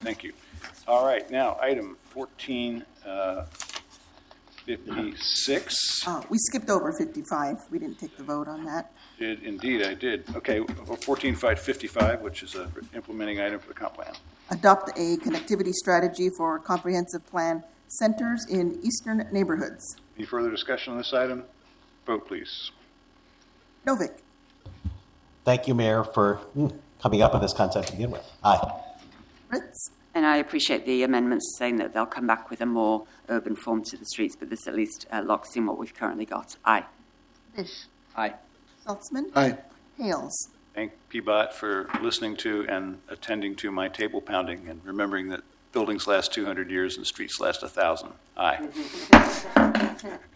Thank you. All right, now, item 1456. We skipped over 55. We didn't take the vote on that. Indeed, I did. Okay, 1455, which is an implementing item for the comp plan. Adopt a connectivity strategy for comprehensive plan centers in eastern neighborhoods. Any further discussion on this item? Vote, please. Novick. Thank you, Mayor, for coming up with this concept to begin with. Aye. Ritz. And I appreciate the amendments saying that they'll come back with a more urban form to the streets, but this at least locks in what we've currently got. Aye. Fish. Aye. Saltzman. Aye. Hales. Thank PBOT for listening to and attending to my table pounding and remembering that buildings last 200 years and streets last 1,000. Aye.